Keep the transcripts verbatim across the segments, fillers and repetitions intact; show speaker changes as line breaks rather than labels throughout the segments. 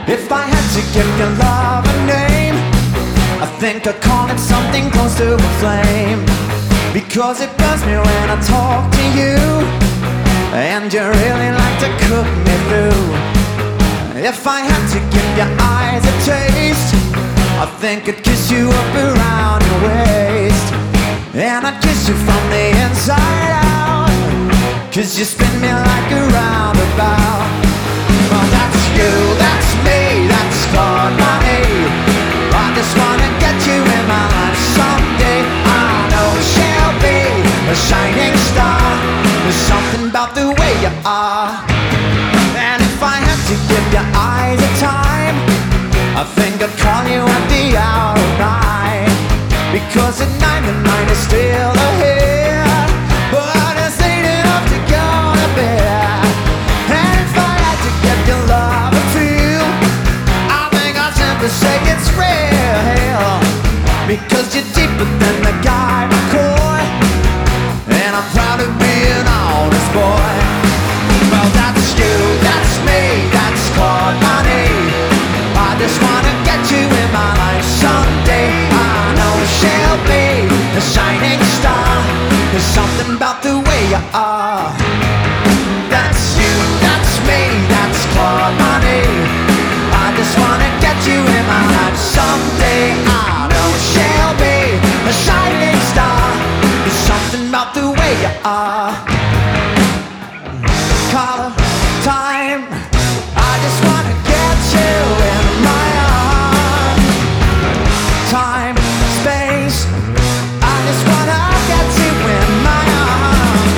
If I had to give your love a name, I think I'd call it something close to a flame, because it burns me when I talk to you, and you really like to cook me through. If I had to give your eyes a taste, I think I'd kiss you up around your waist, and I'd kiss you from the inside out, 'cause you spin me like a roundabout. Well, that's you, that's me, that's God money. I just wanna get you in my life someday. I know she'll be a shining star. There's something about the way you are. And if I had to give your eyes a time, I think I'd call you at the hour of nine, because at night the night is still ahead, but it's late enough to go to bed. And if I had to give your love a feel, I think I'd simply say it's real, because you're deeper than the guy McCoy, and I'm proud of being an honest boy. Well, that's you, that's me, that's called money. I just wanna get you in my life someday. I know she'll be a shining star. There's something about the way you are. That's you, that's me, that's called money. I just wanna get you in my life someday. I know she'll be a shining star. There's something about the way you are. Color, time, I just wanna get you in my arms. Time, space, I just wanna get you in my arms.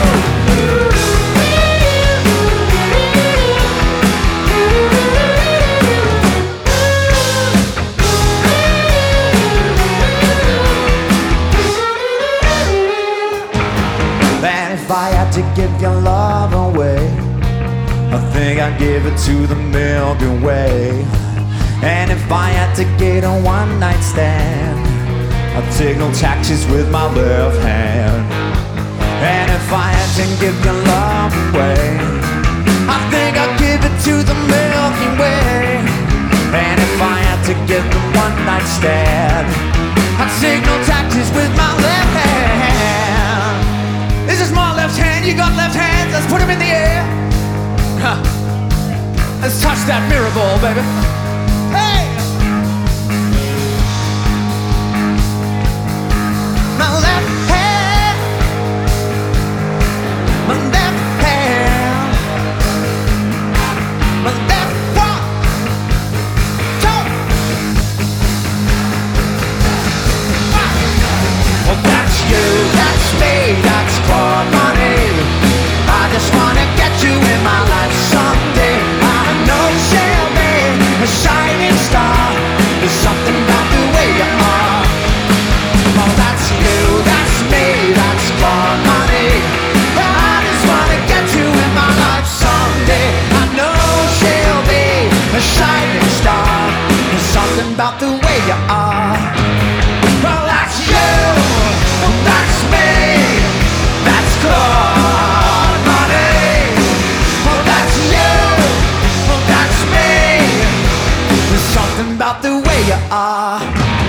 And if I had to give your love away, I think I'd give it to the Milky Way. And if I had to get a one night stand, I'd take no taxis with my left hand. And if I had to give your love away, I think I'd give it to the Milky Way. And if I had to get the one night stand, I'd take no taxis with my left hand. This is my left hand, you got left hands, let's put them in the air. Huh. Let's touch that mirror ball, baby. Hey! My left hand, my left hand, my left one, two. Ah. Well, that's you, that's me, that's called money. I just wanna get you in my life someday. I know she'll be a shining star. There's something about the way you are. Oh, that's you, that's me, that's called money. I just wanna get you in my life someday. I know she'll be a shining star. There's something about the way you are. Well, that's you, well, that's me, that's called money. Well, that's you, well, that's me. There's something about the way you are.